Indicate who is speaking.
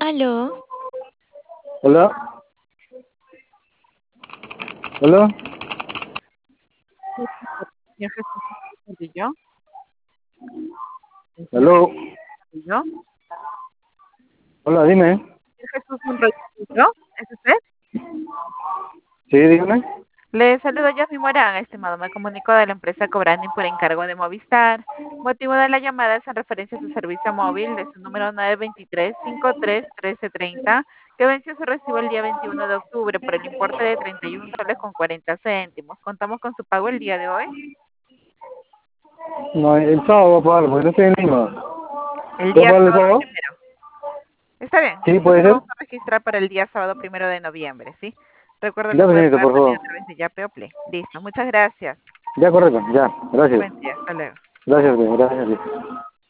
Speaker 1: Aló,
Speaker 2: Hola, hola,
Speaker 3: Señor Jesús Murillo, el señor
Speaker 2: aló,
Speaker 3: Murillo.
Speaker 2: hola, dime.
Speaker 3: Señor Jesús Murillo, ¿es usted?
Speaker 2: Sí, dígame.
Speaker 3: Le saludo Yasmin Morán, estimado. Me comunico de la empresa Cobranding por encargo de Movistar. Motivo de la llamada es en referencia a su servicio móvil de su número 923-53-1330, que venció su recibo el día 21 de octubre por el importe de 31 soles con 40 céntimos. ¿Contamos con su pago el día de hoy?
Speaker 2: No, el sábado voy a pagar, porque no estoy en Lima.
Speaker 3: El
Speaker 2: ¿Puedo
Speaker 3: día
Speaker 2: pagar el
Speaker 3: sábado
Speaker 2: sábado?
Speaker 3: primero. Está bien,
Speaker 2: Sí,
Speaker 3: entonces
Speaker 2: puede
Speaker 3: lo
Speaker 2: ser.
Speaker 3: vamos a registrar para el día sábado 1 de noviembre, ¿sí? Recuerda, lo
Speaker 2: Ya,
Speaker 3: puede
Speaker 2: señorita,
Speaker 3: pagar
Speaker 2: por
Speaker 3: también a
Speaker 2: favor.
Speaker 3: través de Yape o Play. Listo, muchas gracias.
Speaker 2: Ya, correcto, ya. Gracias.
Speaker 3: Buen día, hasta luego.
Speaker 2: Gracias, gracias.